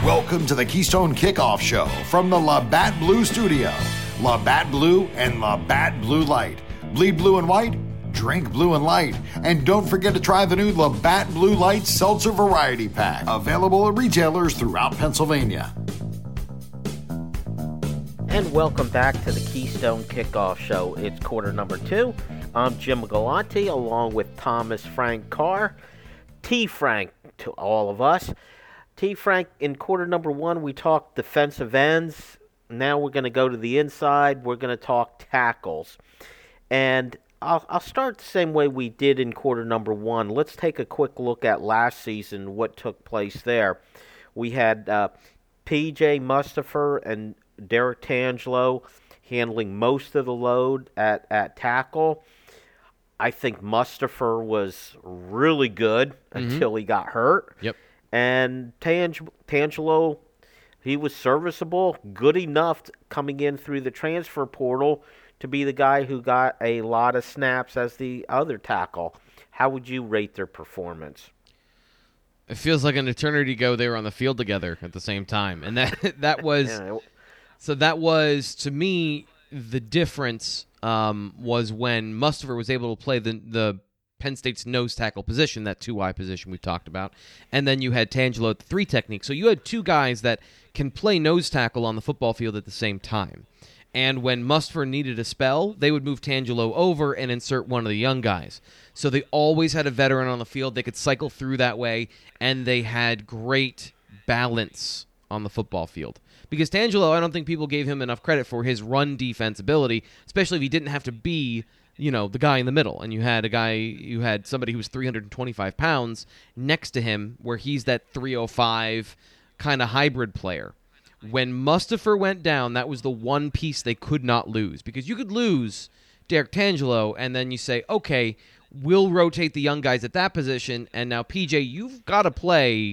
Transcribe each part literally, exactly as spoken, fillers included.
Welcome to the Keystone Kickoff Show from the Labatt Blue Studio. Labatt Blue and Labatt Blue Light. Bleed blue and white, drink blue and light. And don't forget to try the new Labatt Blue Light Seltzer Variety Pack. Available at retailers throughout Pennsylvania. And welcome back to the Keystone Kickoff Show. It's quarter number two. I'm Jim Galante along with Thomas Frank Carr. T. Frank to all of us. T. Frank, in quarter number one, we talked defensive ends. Now we're going to go to the inside. We're going to talk tackles. And I'll, I'll start the same way we did in quarter number one. Let's take a quick look at last season, what took place there. We had uh, P J Mustipher and Derek Tangelo handling most of the load at, at tackle. I think Mustipher was really good mm-hmm. until he got hurt. Yep. And Tang- Tangelo, he was serviceable, good enough to, coming in through the transfer portal to be the guy who got a lot of snaps as the other tackle. How would you rate their performance? It feels like an eternity ago they were on the field together at the same time. And that that was yeah, it, so that was to me the difference um, was when Mustipher was able to play the the Penn State's nose tackle position, that two-eye position we talked about, and then you had Tangelo at the three technique. So you had two guys that can play nose tackle on the football field at the same time. And when Mustipher needed a spell, they would move Tangelo over and insert one of the young guys. So they always had a veteran on the field. They could cycle through that way, and they had great balance on the football field. Because Tangelo, I don't think people gave him enough credit for his run defense ability, especially if he didn't have to be, you know, the guy in the middle. And you had a guy, you had somebody who was three hundred twenty-five pounds next to him, where he's that three oh five kind of hybrid player. When Mustipher went down, that was the one piece they could not lose. Because you could lose Derek Tangelo, and then you say, okay, we'll rotate the young guys at that position, and now, P J, you've got to play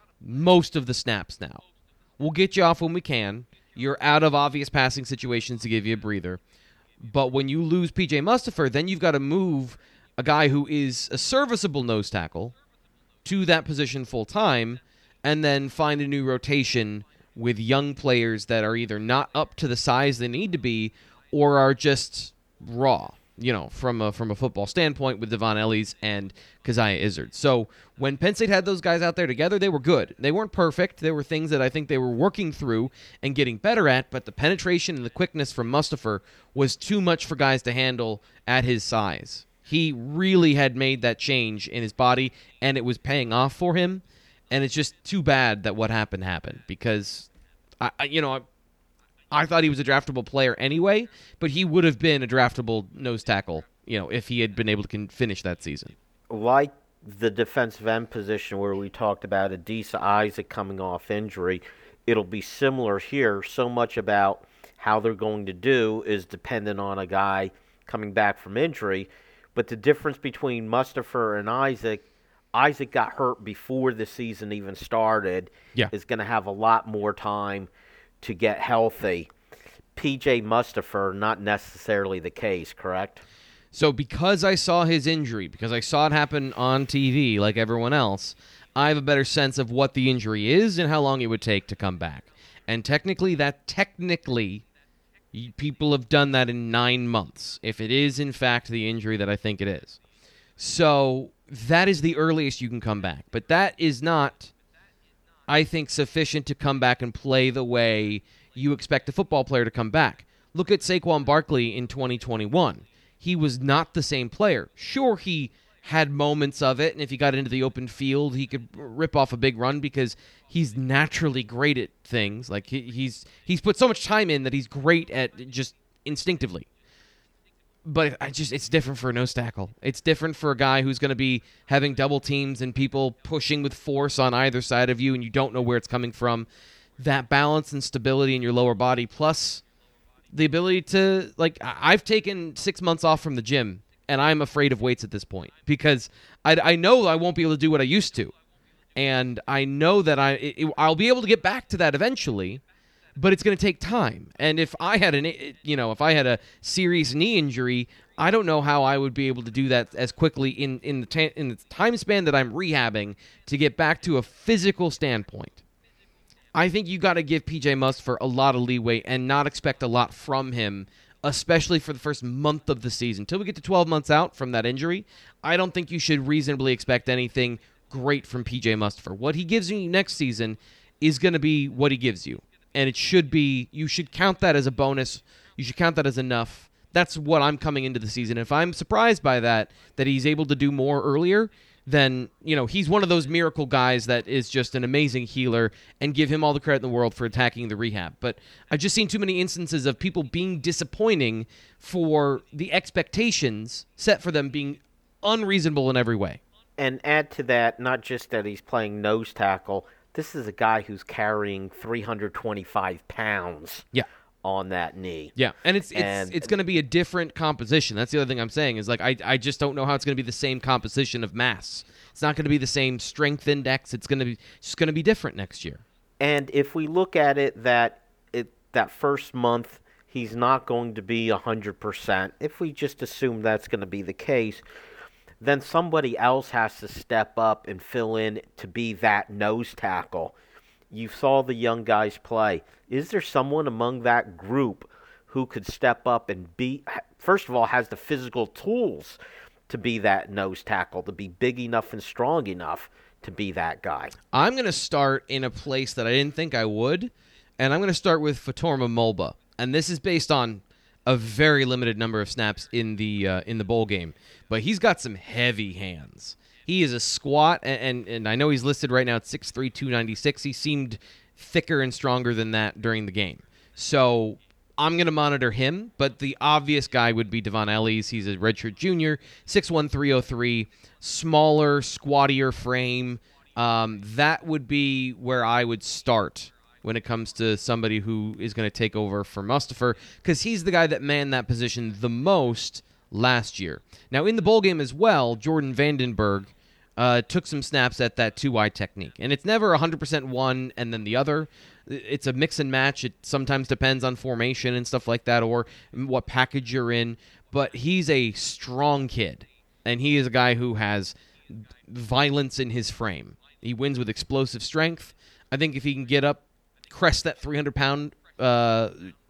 most of the snaps now. We'll get you off when we can. You're out of obvious passing situations to give you a breather. But when you lose P J Mustipher, then you've got to move a guy who is a serviceable nose tackle to that position full-time, and then find a new rotation with young players that are either not up to the size they need to be or are just raw, you know, from a, from a football standpoint with Devon Ellies and Keziah Izzard. So when Penn State had those guys out there together, they were good. They weren't perfect. There were things that I think they were working through and getting better at, but the penetration and the quickness from Mustipher was too much for guys to handle at his size. He really had made that change in his body, and it was paying off for him. And it's just too bad that what happened happened because, I, I you know, I, I thought he was a draftable player anyway, but he would have been a draftable nose tackle, you know, if he had been able to con- finish that season. Like the defensive end position where we talked about Adisa Isaac coming off injury, it'll be similar here. So much about how they're going to do is dependent on a guy coming back from injury. But the difference between Mustipher and Isaac, Isaac got hurt before the season even started, yeah. is going to have a lot more time to get healthy. P J Mustipher, not necessarily the case, correct? So because I saw his injury, because I saw it happen on T V like everyone else, I have a better sense of what the injury is and how long it would take to come back. And technically, that technically, people have done that in nine months, if it is, in fact, the injury that I think it is. So that is the earliest you can come back. But that is not, I think, sufficient to come back and play the way you expect a football player to come back. Look at Saquon Barkley in twenty twenty-one. He was not the same player. Sure, he had moments of it, and if he got into the open field, he could rip off a big run because he's naturally great at things. Like he, he's he's put so much time in that he's great at just instinctively. But I just it's different for a nose tackle. It's different for a guy who's going to be having double teams and people pushing with force on either side of you, and you don't know where it's coming from. That balance and stability in your lower body, plus the ability to, like, I've taken six months off from the gym, and I'm afraid of weights at this point because I, I know I won't be able to do what I used to. And I know that I, it, I'll be able to get back to that eventually, but it's going to take time. And if I had an, you know, if I had a serious knee injury, I don't know how I would be able to do that as quickly in, in, the, ta- in the time span that I'm rehabbing to get back to a physical standpoint. I think you got to give P J Mustipher a lot of leeway and not expect a lot from him, especially for the first month of the season. Until we get to twelve months out from that injury, I don't think you should reasonably expect anything great from P J Mustipher. What he gives you next season is going to be what he gives you. And it should be, you should count that as a bonus. You should count that as enough. That's what I'm coming into the season. If I'm surprised by that, that he's able to do more earlier, then, you know, he's one of those miracle guys that is just an amazing healer, and give him all the credit in the world for attacking the rehab. But I've just seen too many instances of people being disappointing for the expectations set for them being unreasonable in every way. And add to that, not just that he's playing nose tackle, this is a guy who's carrying three hundred twenty-five pounds. Yeah. On that knee. Yeah, and it's it's and, it's going to be a different composition. That's the other thing I'm saying is, like, I I just don't know how it's going to be the same composition of mass. It's not going to be the same strength index. It's going to be it's just going to be different next year. And if we look at it that it that first month he's not going to be one hundred percent, if we just assume that's going to be the case, then somebody else has to step up and fill in to be that nose tackle. You saw the young guys play. Is there someone among that group who could step up and be, first of all, has the physical tools to be that nose tackle, to be big enough and strong enough to be that guy? I'm going to start in a place that I didn't think I would, and I'm going to start with Fatorma Mulba. And this is based on a very limited number of snaps in the uh, in the bowl game. But he's got some heavy hands. He is a squat, and, and, and I know he's listed right now at six three, two ninety-six. He seemed thicker and stronger than that during the game. So I'm going to monitor him, but the obvious guy would be Devon Ellies. He's a redshirt junior, six one, three oh three, smaller, squattier frame. Um, that would be where I would start when it comes to somebody who is going to take over for Mustipher, because he's the guy that manned that position the most last year. Now, in the bowl game as well, Jordan Vandenberg uh, took some snaps at that two-wide technique. And it's never one hundred percent one and then the other. It's a mix and match. It sometimes depends on formation and stuff like that, or what package you're in. But he's a strong kid, and he is a guy who has violence in his frame. He wins with explosive strength. I think if he can get up, crest that three hundred pound uh,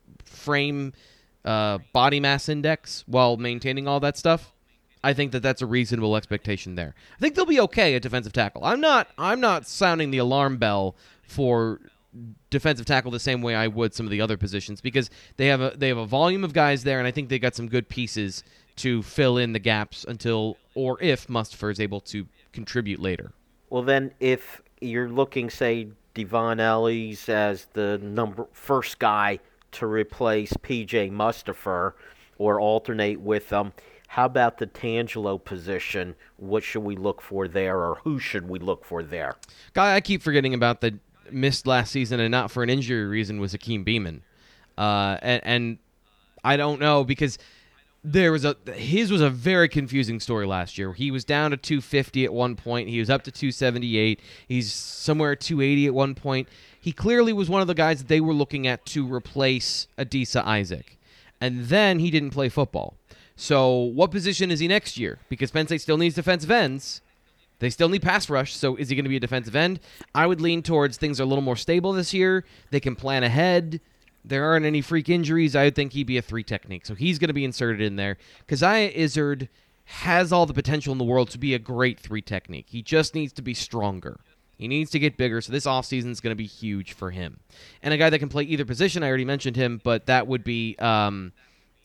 frame uh, body mass index while maintaining all that stuff, I think that that's a reasonable expectation there. I think they'll be okay at defensive tackle. I'm not I'm not sounding the alarm bell for defensive tackle the same way I would some of the other positions, because they have a they have a volume of guys there, and I think they got some good pieces to fill in the gaps until or if Mustipher is able to contribute later. Well, then, if you're looking, say, Devon Ellies as the number first guy to replace P J Mustipher or alternate with them, how about the Tangelo position? What should we look for there, or who should we look for there? Guy I keep forgetting about that missed last season and not for an injury reason was Akeem Beamon. Uh, and, and I don't know, because there was a his was a very confusing story last year. He was down to two fifty at one point. He was up to two seventy-eight. He's somewhere at two eighty at one point. He clearly was one of the guys that they were looking at to replace Adisa Isaac. And then he didn't play football. So what position is he next year? Because Penn State still needs defensive ends. They still need pass rush, so is he going to be a defensive end? I would lean towards things are a little more stable this year. They can plan ahead. There aren't any freak injuries. I would think he'd be a three technique. So he's going to be inserted in there. Keziah Izzard has all the potential in the world to be a great three technique. He just needs to be stronger. He needs to get bigger, so this offseason is going to be huge for him. And a guy that can play either position, I already mentioned him, but that would be um,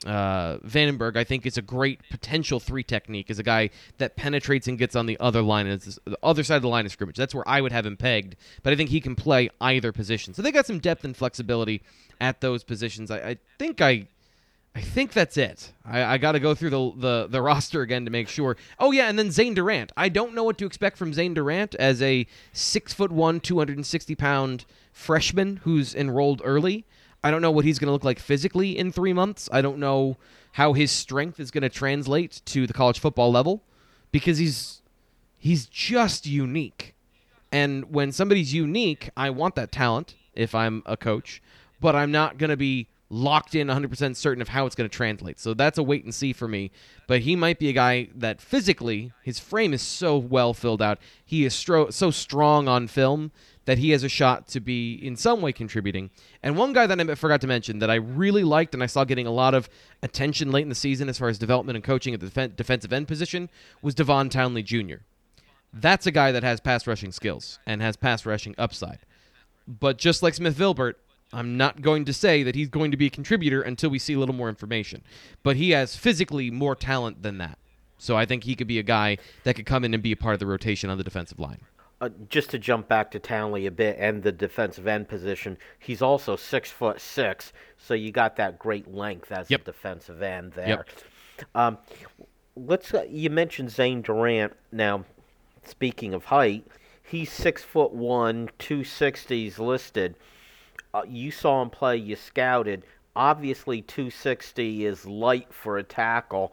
uh, Vandenberg. I think is a great potential three technique, is a guy that penetrates and gets on the other line, the other side of the line of scrimmage. That's where I would have him pegged, but I think he can play either position. So they got some depth and flexibility at those positions. I, I think I I think that's it. I, I got to go through the, the the roster again to make sure. Oh, yeah, and then Zane Durant. I don't know what to expect from Zane Durant as a six foot one, two hundred sixty pound freshman who's enrolled early. I don't know what he's going to look like physically in three months. I don't know how his strength is going to translate to the college football level, because he's he's just unique. And when somebody's unique, I want that talent if I'm a coach, but I'm not going to be locked in one hundred percent certain of how it's going to translate. So that's a wait and see for me. But he might be a guy that physically, his frame is so well filled out. He is stro- so strong on film that he has a shot to be in some way contributing. And one guy that I forgot to mention that I really liked and I saw getting a lot of attention late in the season as far as development and coaching at the def- defensive end position was Devon Townley Junior That's a guy that has pass rushing skills and has pass rushing upside. But just like Smith Vilbert, I'm not going to say that he's going to be a contributor until we see a little more information. But he has physically more talent than that. So I think he could be a guy that could come in and be a part of the rotation on the defensive line. Uh, just to jump back to Townley a bit and the defensive end position, he's also six foot six, so you got that great length as yep. a defensive end there. Yep. Um, let's. Uh, you mentioned Zane Durant. Now, speaking of height, he's six foot one, two sixties listed. Uh, you saw him play. You scouted. Obviously, two sixty is light for a tackle.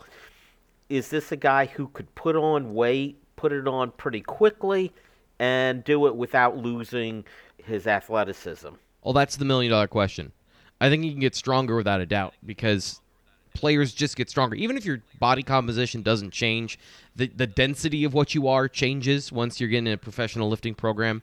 Is this a guy who could put on weight, put it on pretty quickly, and do it without losing his athleticism? Well, that's the million-dollar question. I think he can get stronger without a doubt because players just get stronger. Even if your body composition doesn't change, the, the density of what you are changes once you're getting in a professional lifting program.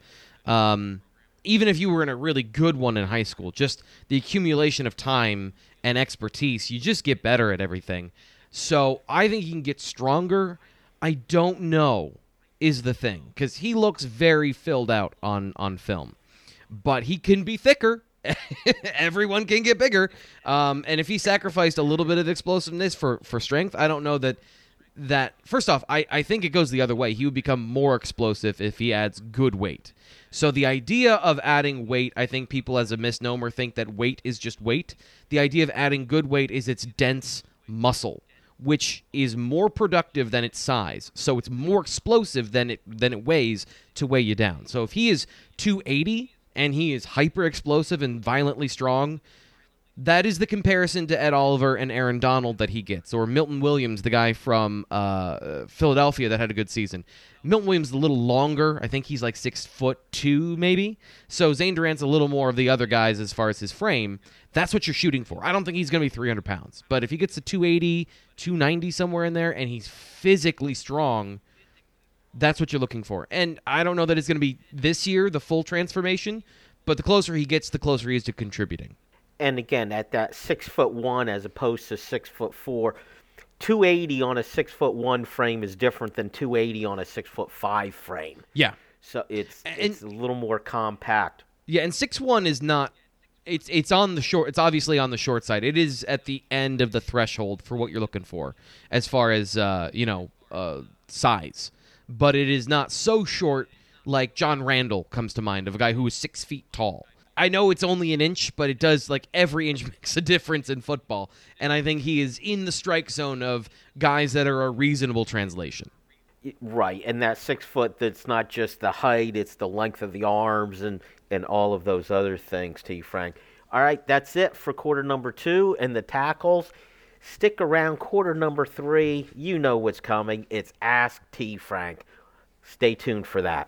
Um, even if you were in a really good one in high school, just the accumulation of time and expertise, you just get better at everything. So I think he can get stronger. I don't know is the thing because he looks very filled out on, on film. But he can be thicker. Everyone can get bigger. Um, and if he sacrificed a little bit of explosiveness for, for strength, I don't know that that first off, I, I think it goes the other way. He would become more explosive if he adds good weight. So the idea of adding weight, I think people as a misnomer think that weight is just weight. The idea of adding good weight is it's dense muscle, which is more productive than its size. So it's more explosive than it than it weighs to weigh you down. So if he is two eighty and he is hyper explosive and violently strong, that is the comparison to Ed Oliver and Aaron Donald that he gets, or Milton Williams, the guy from uh, Philadelphia that had a good season. Milton Williams is a little longer. I think he's like six foot two, maybe. So Zane Durant's a little more of the other guys as far as his frame. That's what you're shooting for. I don't think he's going to be three hundred pounds, but if he gets to two eighty, two ninety somewhere in there, and he's physically strong, that's what you're looking for. And I don't know that it's going to be this year, the full transformation, but the closer he gets, the closer he is to contributing. And again, at that six foot one as opposed to six foot four, two eighty on a six foot one frame is different than two eighty on a six foot five frame. Yeah. So it's and, it's a little more compact. Yeah, and six one is not. It's it's on the short. It's obviously on the short side. It is at the end of the threshold for what you're looking for, as far as uh, you know, uh, size. But it is not so short like John Randall comes to mind, of a guy who is six feet tall. I know it's only an inch, but it does, like, every inch makes a difference in football. And I think he is in the strike zone of guys that are a reasonable translation. Right, and that six foot, that's not just the height, it's the length of the arms and, and all of those other things, T. Frank. All right, that's it for quarter number two and the tackles. Stick around quarter number three. You know what's coming. It's Ask T. Frank. Stay tuned for that.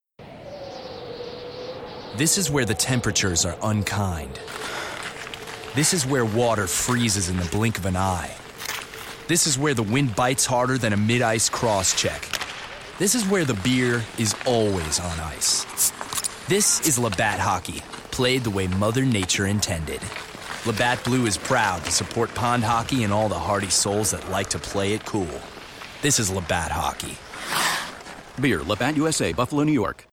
This is where the temperatures are unkind. This is where water freezes in the blink of an eye. This is where the wind bites harder than a mid-ice cross-check. This is where the beer is always on ice. This is Labatt Hockey, played the way Mother Nature intended. Labatt Blue is proud to support pond hockey and all the hardy souls that like to play it cool. This is Labatt Hockey. Beer, Labatt U S A, Buffalo, New York.